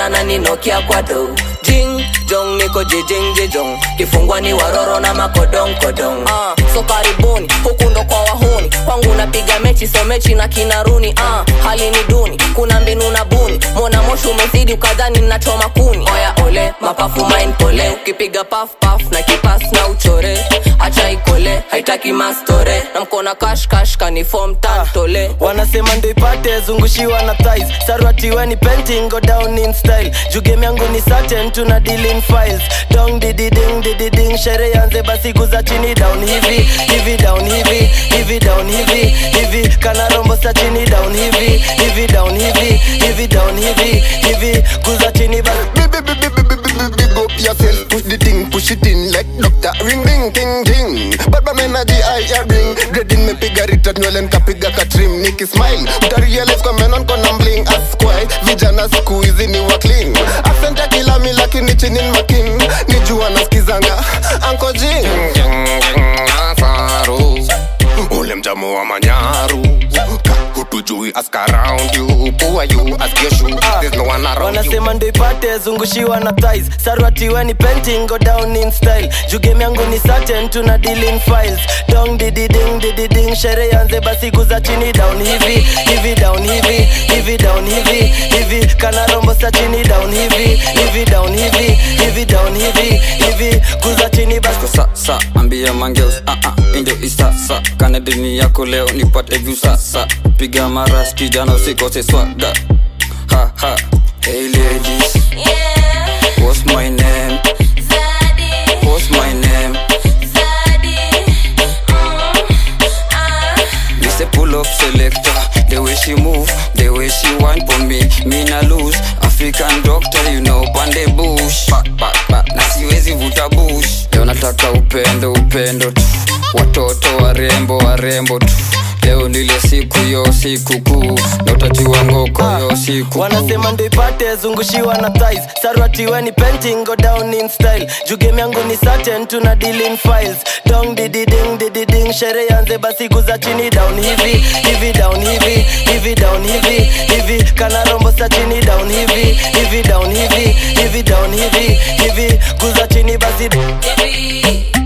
kana ninokia kwa do. Jing jong niko jijing jijong, kifungwa ni waroro na makodong kodong. So karibuni huku ndo kwa wahuni, kwangu napiga mechi so mechi na kinaruni. Hali ni duni, kuna mbinu na buni, mona moshi umezidi ukadhani nachoma kuni. Oya ole mapafu mind pole, ukipiga puff puff na kipas na uchore. Acha ikole haitaki mastore, na mkona cash cash kaniform tantole. Wanasema ndo ipate zungushiwa na thighs, sarwati weni painting go down in style. Jugame yangu ni certain tuna deal in files. Dong didi ding shere yanze basi kuza chini down hivi hivi down hivi hivi down hivi hivi kana rombo sa chini down hivi hivi down hivi hivi down hivi hivi kuza chini basi. Big up yourself, push the thing, push it in like Dr. Ring Ding Ting Ting. Baba energy I ring, dreading me piga rita nywele nkapiga katrim. Niki smile, utarealize kwa menon kona mbling. Askwai, vijana siku hizi ni wa clean. Accent ya kila mi lakini chini makin. Nijua naskizanga, Uncle Jing Nasaru ule mjamu wa manyaru. Hutujui ask around you, who are you, ask your shoe. There's no one around you. Wanasema ndo ipate zungushiwa na thighs, sarwati weni painting go down in style. Jugame yangu ni certain tuna deal in files. Dong didi ding shere yanze basi kuza chini down hivi hivi down hivi hivi down hivi hivi kana rombo sa chini down hivi hivi down hivi hivi down hivi hivi kuza chini basi. Sa ambia mangeus indio isasa kana dini yako leo nipate view sasa. Piga maras kijana usikose swaga. Ha ha. Hey ladies, yeah. What's my name? Zaddy. What's my name? Zaddy. Me say pull up selector. The way she move, the way she whine for me, me na lose. African doctor, you know, pande bush. Back, na siwezi vuta bush. Leo nataka upendo tu, watoto warembo tu. Leo nile siku yo siku kuu, na utajua ngoko yo siku kuu. Wanasema ndo ipate zungushiwa na thighs, sarwati weni painting go down in style. Jugame yangu ni certain tuna deal in files. Dong didi ding shere yanze basi kuza chini down hivi hivi down hivi hivi down hivi hivi kana rombo sa chini down hivi hivi down hivi hivi down hivi hivi kuza chini basi hivi.